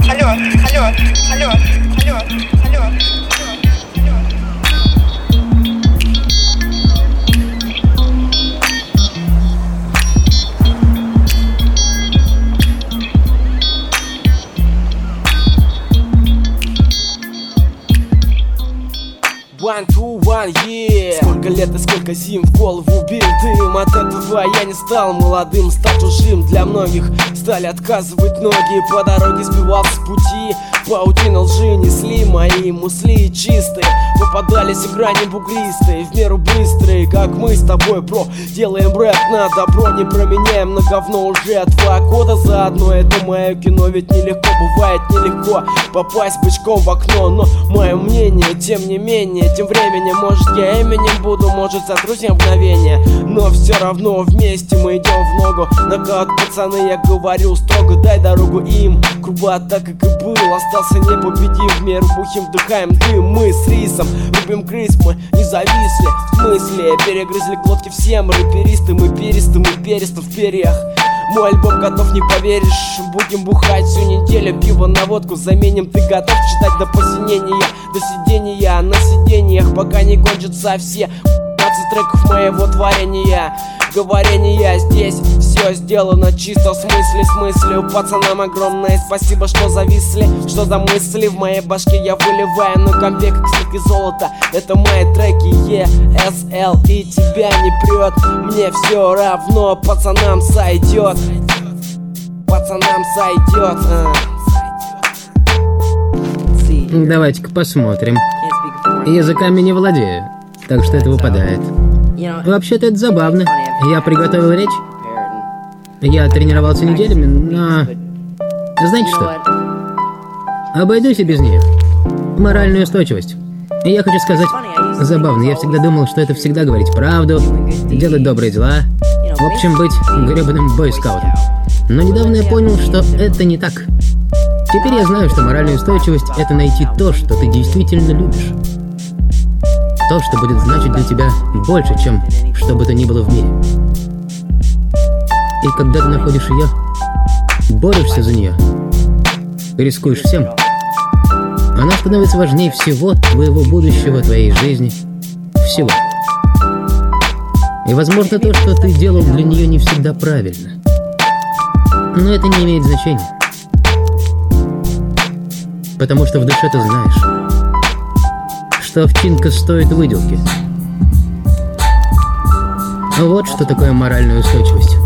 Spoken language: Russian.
алло, алло, алло, алло, алло. 1, 2, 1, yeah. Сколько лет и сколько зим в голову бил дым. От этого я не стал молодым, стал чужим. Для многих стали отказывать ноги. По дороге сбивался с пути, паутина лжи несли мои мысли чистые. Попадались и грани бугристые, в меру быстрые, как мы с тобой, бро. Делаем рэп на добро, не променяем на говно уже 2 года заодно. Это мое кино, ведь нелегко, бывает нелегко попасть бычком в окно. Но мое мнение, тем не менее, тем временем, может я Эминем буду, может сотрусь на мгновение. Но все равно вместе мы идем в ногу. Нокаут, пацаны, я говорю строго, дай дорогу им. Грубо так, как и был, остался непобедим. В меру бухим, вдыхаем дым, мы с рисом рубим крыс, мы не зависли. В смысле, перегрызли глотки всем рэперисты. Мы перисты, мы перисты в перьях. Мой альбом готов, не поверишь. Будем бухать всю неделю, пиво на водку заменим. Ты готов читать до посинения, до сидения на сиденьях, пока не кончатся все 15 треков моего творения. Говорение здесь все сделано чисто в смысле. Пацанам огромное спасибо, что зависли, что за мысли в моей башке я выливаю на компе, как слитки золота. Это мои треки ESL, и тебя не прет. Мне все равно, пацанам сойдет. Пацанам сойдет. Давайте-ка посмотрим. Языками не владею, так что это выпадает. Вообще-то это забавно. Я приготовил речь. Я тренировался неделями, но... Знаете что? Обойдусь и без нее. Моральную устойчивость. Я хочу сказать... Забавно, я всегда думал, что это всегда говорить правду, делать добрые дела. В общем, быть гребаным бойскаутом. Но недавно я понял, что это не так. Теперь я знаю, что моральная устойчивость — это найти то, что ты действительно любишь. То, что будет значить для тебя больше, чем что бы то ни было в мире. И когда ты находишь ее, борешься за нее, рискуешь всем, она становится важнее всего твоего будущего, твоей жизни, всего. И возможно то, что ты делал для нее, не всегда правильно. Но это не имеет значения. Потому что в душе ты знаешь, что овчинка стоит выделки. Вот что такое моральная устойчивость.